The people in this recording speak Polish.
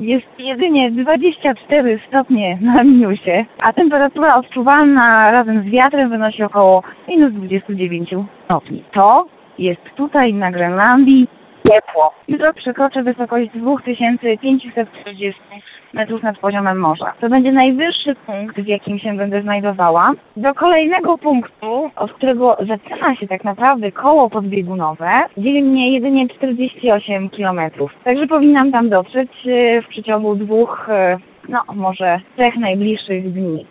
jest jedynie 24 stopnie na minusie, a temperatura odczuwalna razem z wiatrem wynosi około minus 29 stopni. To jest tutaj na Grenlandii ciepło. Jutro przekroczę wysokość 2540 metrów nad poziomem morza. To będzie najwyższy punkt, w jakim się będę znajdowała. Do kolejnego punktu, od którego zaczyna się tak naprawdę koło podbiegunowe, dzieli mnie jedynie 48 km. Także powinnam tam dotrzeć w przeciągu 2, może 3 najbliższych dni.